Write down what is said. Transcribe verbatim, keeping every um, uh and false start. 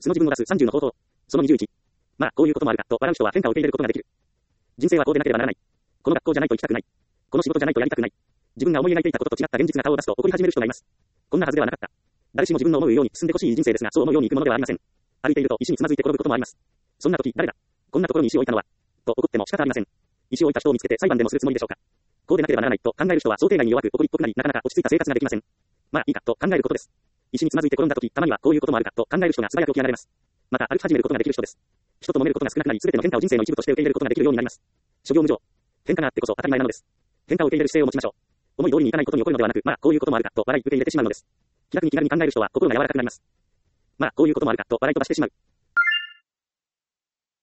素の自分を出すさんじゅうの方法。そのにじゅういち。まあ、こういうこともあるか、と笑う人は変化を受け入れることができる。人生はこうでなければならない。この学校じゃないと行きたくない。この仕事じゃないとやりたくない。自分が思い描いていたことと違った現実が顔を出すと怒り始める人がいます。こんなはずではなかった。誰しも自分の思うように進んでほしい人生ですが、そう思うようにいくものではありません。歩いていると石につまずいて転ぶこともあります。そんな時、誰だこんなところに石を置いたのはと怒っても仕方ありません。石を置いた人を見つけて裁判でもするつもりでしょうか。こうでなければならないと考える人は想定外に弱く怒りっぽくなり、なかなか落ち着いた生活ができません。まあいいかと考えることです。石につまずいて転んだ時、たまにはこういうこともあるかと考える人が素早く起き上がれます。また歩き始めることができる人です。人と揉めることが少なくなり、すべての変化を人生の一部として受け入れることができるようになります。諸行無常。変化があってこそ当たり前なのです。変化を受け入れる姿勢を持ちましょう。思い通りにいかないことに怒るのではなく、まあこういうこともあるかと笑い受け入れてしまうのです。気楽に気軽に考える人は心が柔らかくなります。まあこういうこともあるかと笑い飛ばしてしまう。